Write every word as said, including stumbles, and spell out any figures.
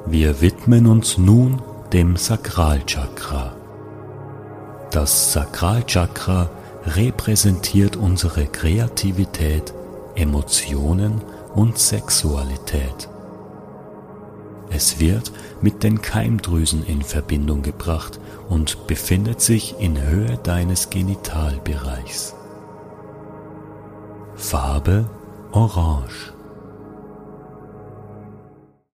Wir widmen uns nun dem Sakralchakra. Das Sakralchakra repräsentiert unsere Kreativität, Emotionen und Sexualität. Es wird mit den Keimdrüsen in Verbindung gebracht und befindet sich in Höhe deines Genitalbereichs. Farbe Orange.